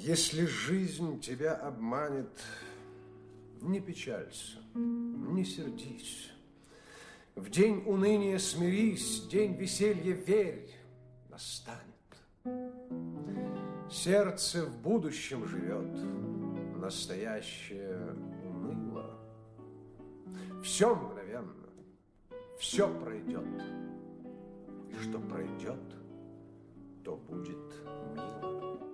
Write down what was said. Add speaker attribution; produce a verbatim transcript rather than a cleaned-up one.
Speaker 1: Если жизнь тебя обманет, не печалься, не сердись. В день уныния смирись, день веселья верь, настанет. Сердце в будущем живет, настоящее уныло. Все мгновенно, все пройдет. И что пройдет, то будет мило.